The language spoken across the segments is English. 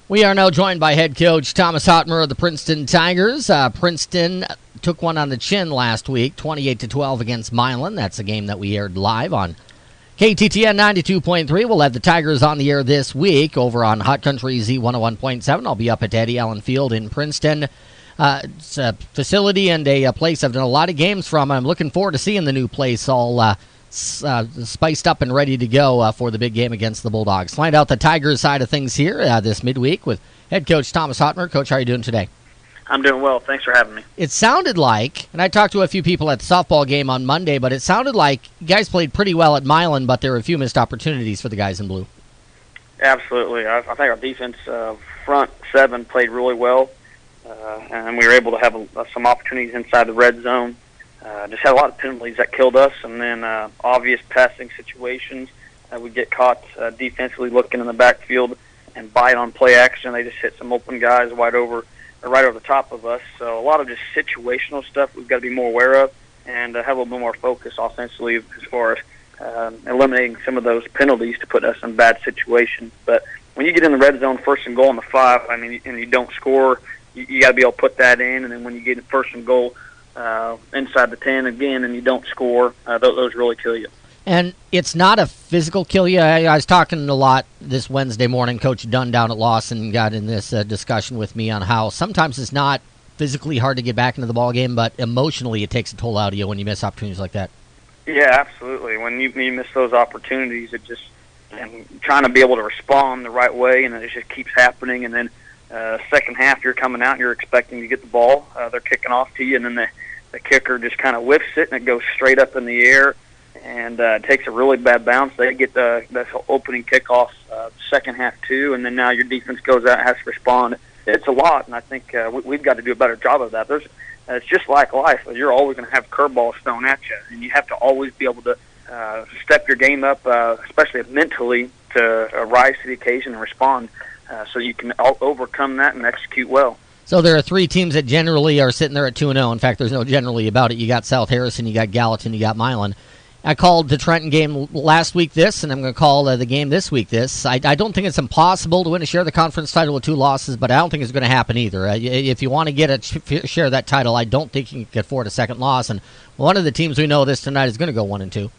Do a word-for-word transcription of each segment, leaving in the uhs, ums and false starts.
We are now joined by head coach Thomas Hotmer of the Princeton Tigers. Uh, Princeton took one on the chin last week, twenty-eight to twelve against Milan. That's a game that we aired live on K T T N ninety-two point three. We'll have the Tigers on the air this week over on Hot Country Z one oh one point seven. I'll be up at Eddie Allen Field in Princeton. Uh, it's a facility and a, a place I've done a lot of games from. I'm looking forward to seeing the new place all uh, Uh, spiced up and ready to go uh, for the big game against the Bulldogs. Find out the Tigers side of things here uh, this midweek with head coach Thomas Hotmer. Coach, how are you doing today? I'm doing well. Thanks for having me. It sounded like, and I talked to a few people at the softball game on Monday, but it sounded like you guys played pretty well at Milan, but there were a few missed opportunities for the guys in blue. Absolutely. I, I think our defense uh, front seven played really well, uh, and we were able to have a, some opportunities inside the red zone. Uh, just had a lot of penalties that killed us, and then uh, obvious passing situations. Uh, we get caught uh, defensively looking in the backfield and bite on play action. They just hit some open guys wide over, or right over the top of us. So a lot of just situational stuff we've got to be more aware of and uh, have a little bit more focus offensively as far as um, eliminating some of those penalties to put us in bad situations. But when you get in the red zone, first and goal on the five, I mean, and you don't score, you, you got to be able to put that in. And then when you get first and goal, Uh, inside the ten again, and you don't score, uh, those, those really kill you. And it's not a physical kill you. I, I was talking a lot this Wednesday morning. Coach Dunn down at Lawson got in this uh, discussion with me on how sometimes it's not physically hard to get back into the ball game, but emotionally it takes a toll out of you when you miss opportunities like that. Yeah, absolutely. When you, when you miss those opportunities, it just and trying to be able to respond the right way, and it just keeps happening. And then uh, second half, you're coming out and you're expecting to get the ball. Uh, they're kicking off to you, and then the The kicker just kind of whiffs it, and it goes straight up in the air, and uh, takes a really bad bounce. They get the, the opening kickoff uh, second half, too, and then now your defense goes out and has to respond. It's a lot, and I think uh, we, we've got to do a better job of that. There's, uh, it's just like life. You're always going to have curveballs thrown at you, and you have to always be able to uh, step your game up, uh, especially mentally, to uh, rise to the occasion and respond uh, so you can overcome that and execute well. So there are three teams that generally are sitting there at two and oh. In fact, there's no generally about it. You got South Harrison, you got Gallatin, you got Milan. I called the Trenton game last week this, and I'm going to call uh, the game this week this. I, I don't think it's impossible to win a share of the conference title with two losses, but I don't think it's going to happen either. Uh, if you want to get a share of that title, I don't think you can afford a second loss. And one of the teams we know this tonight is going to go one and two.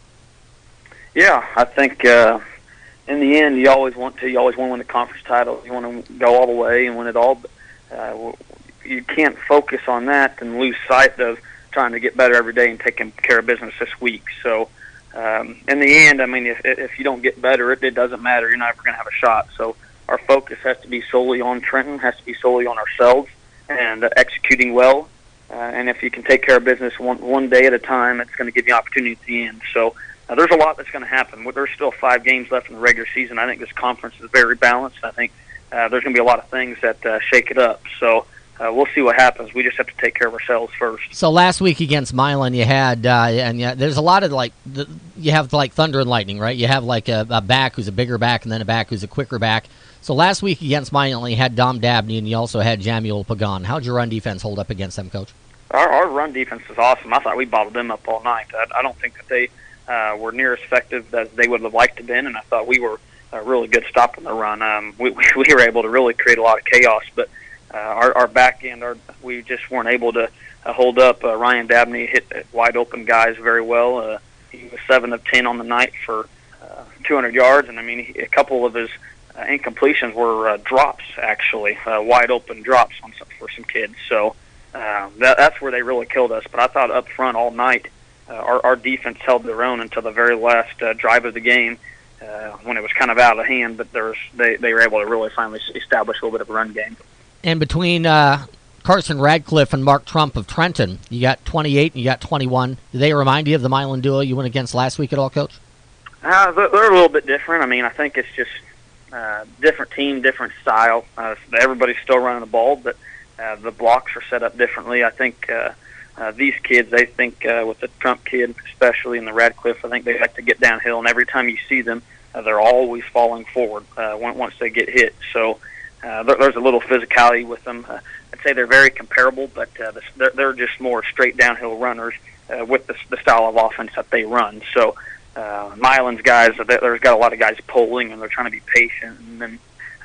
Yeah, I think uh, in the end, you always want to. You always want to win the conference title. You want to go all the way and win it all. But Uh, you can't focus on that and lose sight of trying to get better every day and taking care of business this week. So, um, in the end, I mean, if, if you don't get better, it, it doesn't matter. You're never going to have a shot. So, our focus has to be solely on Trenton, has to be solely on ourselves and uh, executing well. Uh, and if you can take care of business one, one day at a time, it's going to give you opportunity at the end. So, uh, there's a lot that's going to happen. There's still five games left in the regular season. I think this conference is very balanced. I think Uh, there's going to be a lot of things that uh, shake it up. So uh, we'll see what happens. We just have to take care of ourselves first. So last week against Milan, you had, uh, and yeah, there's a lot of like, the, you have like thunder and lightning, right? You have like a, a back who's a bigger back and then a back who's a quicker back. So last week against Milan, you had Dom Dabney and you also had Jamil Pagan. How'd your run defense hold up against them, Coach? Our, our run defense is awesome. I thought we bottled them up all night. I, I don't think that they uh, were near as effective as they would have liked to have been, and I thought we were a really good stop in the run. Um, we, we were able to really create a lot of chaos, but uh, our, our back end, our, we just weren't able to uh, hold up. Uh, Ryan Dabney hit wide open guys very well. Uh, he was seven of ten on the night for uh, two hundred yards, and I mean he, a couple of his uh, incompletions were uh, drops, actually, uh, wide open drops on some, for some kids. So uh, that, that's where they really killed us. But I thought up front all night, uh, our, our defense held their own until the very last uh, drive of the game. Uh, when it was kind of out of hand, but there was, they, they were able to really finally establish a little bit of a run game. And between uh, Carson Radcliffe and Mark Trump of Trenton, you got twenty-eight and you got twenty-one. Do they remind you of the Milan duo you went against last week at all, Coach? Uh, they're, they're a little bit different. I mean, I think it's just uh, different team, different style. Uh, everybody's still running the ball, but uh, the blocks are set up differently. I think uh, uh, these kids, they think uh, with the Trump kid especially and the Radcliffe, I think they like to get downhill, and every time you see them, Uh, they're always falling forward uh, once they get hit. So uh, there, there's a little physicality with them. Uh, I'd say they're very comparable, but uh, they're, they're just more straight downhill runners uh, with the, the style of offense that they run. So uh, Milan's guys, there's got a lot of guys pulling, and they're trying to be patient. And then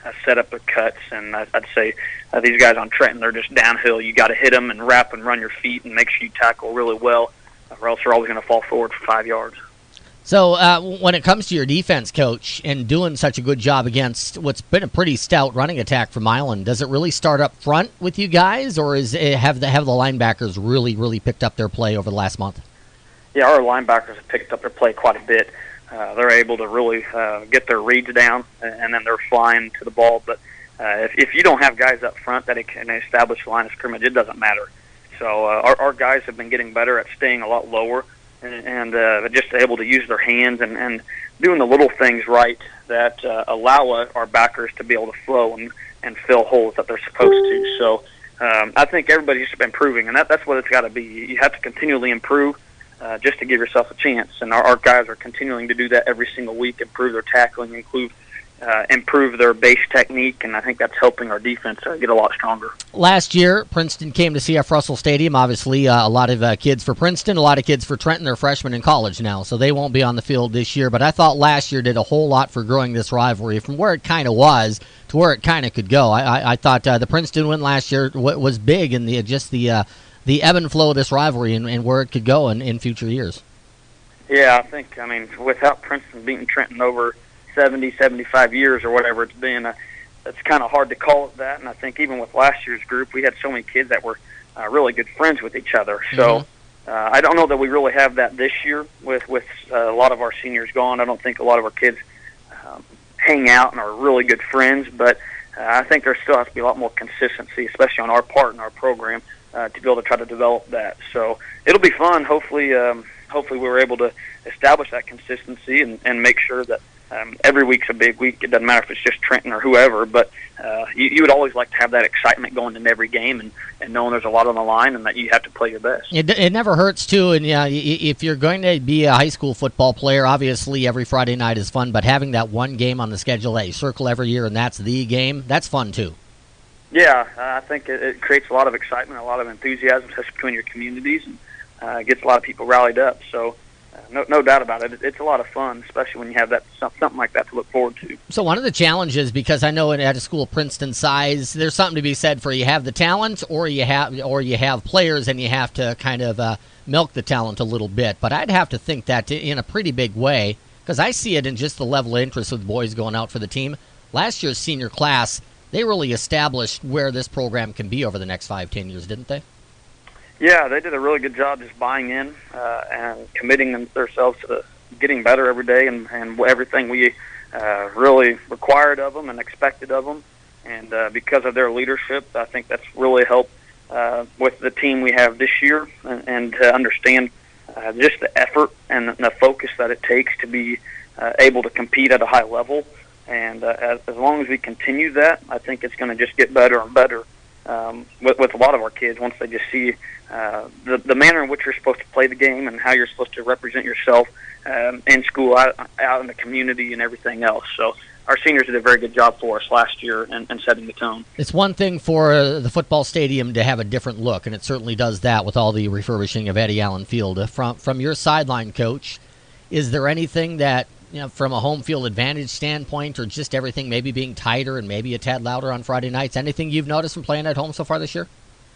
uh, set up their cuts. And I, I'd say uh, these guys on Trenton, they're just downhill. You got to hit them and wrap and run your feet and make sure you tackle really well, or else they're always going to fall forward for five yards. So uh, when it comes to your defense, Coach, and doing such a good job against what's been a pretty stout running attack from Milan, does it really start up front with you guys, or is it, have the have the linebackers really, really picked up their play over the last month? Yeah, our linebackers have picked up their play quite a bit. Uh, they're able to really uh, get their reads down, and then they're flying to the ball. But uh, if, if you don't have guys up front that can establish a line of scrimmage, it doesn't matter. So uh, our, our guys have been getting better at staying a lot lower, and uh, just able to use their hands and, and doing the little things right that uh, allow us, our backers to be able to flow and, and fill holes that they're supposed to. So um, I think everybody's improving, and that, that's what it's got to be. You have to continually improve uh, just to give yourself a chance, and our, our guys are continuing to do that every single week, improve their tackling, improve Uh, improve their base technique, and I think that's helping our defense uh, get a lot stronger. Last year, Princeton came to C F Russell Stadium. Obviously, uh, a lot of uh, kids for Princeton, a lot of kids for Trenton. They're freshmen in college now, so they won't be on the field this year. But I thought last year did a whole lot for growing this rivalry from where it kind of was to where it kind of could go. I, I, I thought uh, the Princeton win last year w- was big in the just the uh, the ebb and flow of this rivalry and, and where it could go in, in future years. Yeah, I think, I mean, without Princeton beating Trenton over seventy, seventy-five years or whatever it's been, uh, it's kind of hard to call it that. And I think even with last year's group, we had so many kids that were uh, really good friends with each other. So uh, I don't know that we really have that this year with, with uh, a lot of our seniors gone. I don't think a lot of our kids um, hang out and are really good friends, but uh, I think there still has to be a lot more consistency, especially on our part in our program, uh, to be able to try to develop that. So it'll be fun. Hopefully, um, hopefully we were able to establish that consistency and, and make sure that Um, every week's a big week. It doesn't matter if it's just Trenton or whoever, but uh, you, you would always like to have that excitement going into every game and, and knowing there's a lot on the line and that you have to play your best. It, it never hurts, too, and yeah, if you're going to be a high school football player, obviously every Friday night is fun, but having that one game on the schedule that you circle every year and that's the game, that's fun, too. Yeah, uh, I think it, it creates a lot of excitement, a lot of enthusiasm, especially between your communities, and uh, gets a lot of people rallied up. So No, no doubt about it. It's a lot of fun, especially when you have that something like that to look forward to. So one of the challenges, because I know at a school of Princeton size, there's something to be said for you have the talent, or you have, or you have players, and you have to kind of uh, milk the talent a little bit. But I'd have to think that in a pretty big way, because I see it in just the level of interest of the boys going out for the team. Last year's senior class, they really established where this program can be over the next five, ten years, didn't they? Yeah, they did a really good job just buying in uh, and committing them, themselves to the, getting better every day and, and everything we uh, really required of them and expected of them. And uh, because of their leadership, I think that's really helped uh, with the team we have this year, and, and to understand uh, just the effort and the focus that it takes to be uh, able to compete at a high level. And uh, as, as long as we continue that, I think it's going to just get better and better. Um, with, with a lot of our kids, once they just see uh, the, the manner in which you're supposed to play the game and how you're supposed to represent yourself um, in school, out, out in the community, and everything else. So our seniors did a very good job for us last year in, in setting the tone. It's one thing for uh, the football stadium to have a different look, and it certainly does that with all the refurbishing of Eddie Allen Field. Uh, from, from your sideline, Coach, is there anything that, you know, from a home field advantage standpoint, or just everything maybe being tighter and maybe a tad louder on Friday nights, anything you've noticed from playing at home so far this year?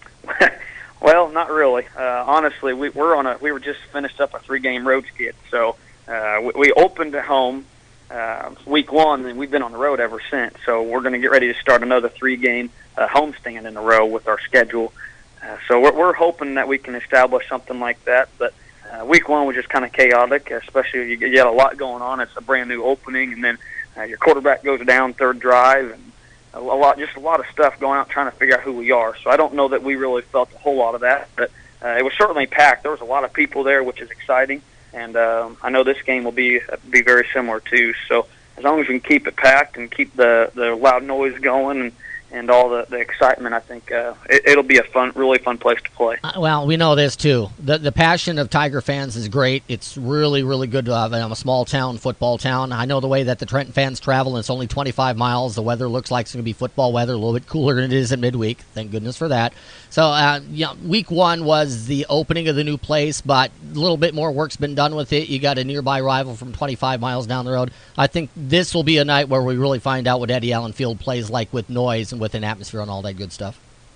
Well, not really. Uh, honestly, we, we're on a we were just finished up a three-game road skid, so uh, we, we opened at home uh, week one, and we've been on the road ever since. So we're going to get ready to start another three-game uh, homestand in a row with our schedule. Uh, so we're, we're hoping that we can establish something like that, but Uh, week one was just kind of chaotic, especially you, you had a lot going on. It's a brand new opening, and then uh, your quarterback goes down third drive, and a, a lot, just a lot of stuff going out trying to figure out who we are. So I don't know that we really felt a whole lot of that, but uh, it was certainly packed. There was a lot of people there, which is exciting, and um, I know this game will be be very similar too. So as long as we can keep it packed and keep the the loud noise going, and and all the, the excitement, I think uh, it, it'll be a fun, really fun place to play. Uh, well, we know this, too. The the passion of Tiger fans is great. It's really, really good to have a small town, football town. I know the way that the Trenton fans travel, and it's only twenty-five miles. The weather looks like it's going to be football weather, a little bit cooler than it is at midweek. Thank goodness for that. So, uh, you know, week one was the opening of the new place, but a little bit more work's been done with it. You got a nearby rival from twenty-five miles down the road. I think this will be a night where we really find out what Eddie Allen Field plays like with noise and with an atmosphere and all that good stuff.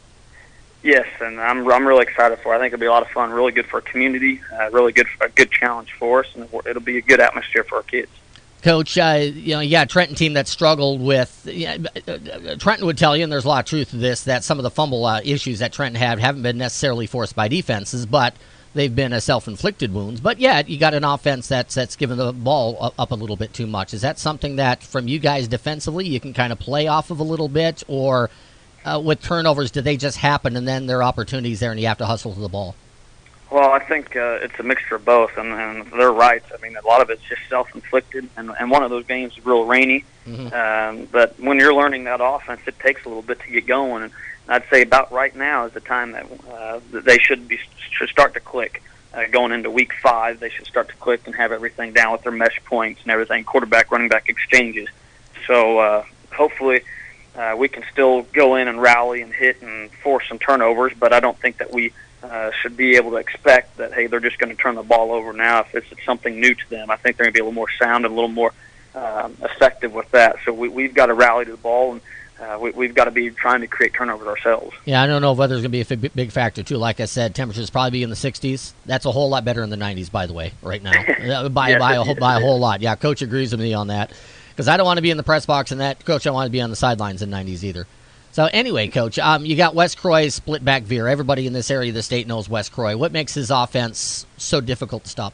Yes, and I'm I'm really excited for it. I think it'll be a lot of fun, really good for our community, uh, really good a good challenge for us, and it'll be a good atmosphere for our kids. Coach, uh, you know, yeah, Trenton team that struggled with, yeah, Trenton would tell you, and there's a lot of truth to this, that some of the fumble uh, issues that Trenton had haven't been necessarily forced by defenses, but they've been a self-inflicted wounds. But yeah, you got an offense that's that's given the ball up a little bit too much. Is that something that, from you guys defensively, you can kind of play off of a little bit, or uh, with turnovers, do they just happen and then there are opportunities there and you have to hustle to the ball? Well, I think uh, it's a mixture of both, and, and they're right. I mean, a lot of it's just self-inflicted, and, and one of those games is real rainy. Mm-hmm. Um, but when you're learning that offense, it takes a little bit to get going, and I'd say about right now is the time that, uh, that they should be should start to click. Uh, going into week five, they should start to click and have everything down with their mesh points and everything, quarterback, running back exchanges. So uh, hopefully uh, we can still go in and rally and hit and force some turnovers, but I don't think that we Uh, should be able to expect that, hey, they're just going to turn the ball over now if it's, it's something new to them. I think they're going to be a little more sound and a little more um, effective with that. So we, we've got to rally to the ball, and uh, we, we've got to be trying to create turnovers ourselves. Yeah, I don't know if weather's going to be a f- big factor, too. Like I said, temperatures probably be in the sixties. That's a whole lot better in the nineties, by the way, right now. by, yes, by, a whole, by a whole lot. Yeah, Coach agrees with me on that. Because I don't want to be in the press box in that. Coach, I don't want to be on the sidelines in nineties either. So anyway, Coach, um, you got Wes Croy split back veer. Everybody in this area of the state knows Wes Croy. What makes his offense so difficult to stop?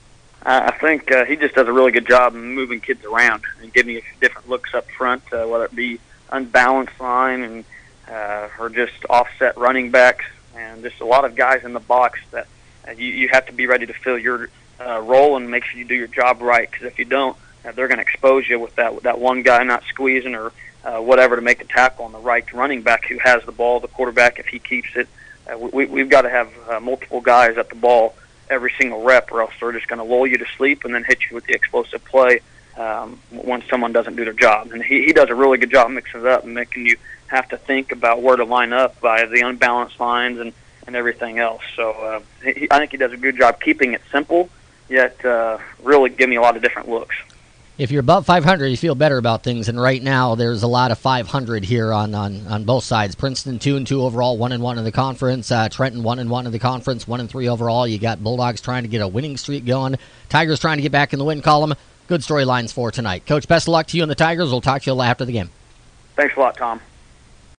I think uh, he just does a really good job moving kids around and giving you different looks up front, uh, whether it be unbalanced line and uh, or just offset running backs, and just a lot of guys in the box that uh, you, you have to be ready to fill your uh, role and make sure you do your job right, because if you don't, uh, they're going to expose you with that, with that one guy not squeezing or Uh, whatever to make a tackle on the right running back who has the ball, the quarterback, if he keeps it. Uh, we, we've got to have uh, multiple guys at the ball every single rep, or else they're just going to lull you to sleep and then hit you with the explosive play um, when someone doesn't do their job. And he, he does a really good job mixing it up and making you have to think about where to line up by the unbalanced lines and, and everything else. So uh, he, I think he does a good job keeping it simple, yet uh, really giving you a lot of different looks. If you're above five hundred, you feel better about things, and right now there's a lot of five hundred here on, on, on both sides. Princeton two and two overall, one and one in the conference. Uh, Trenton one and one in the conference, one and three overall. You got Bulldogs trying to get a winning streak going. Tigers trying to get back in the win column. Good storylines for tonight. Coach, best of luck to you and the Tigers. We'll talk to you after the game. Thanks a lot, Tom.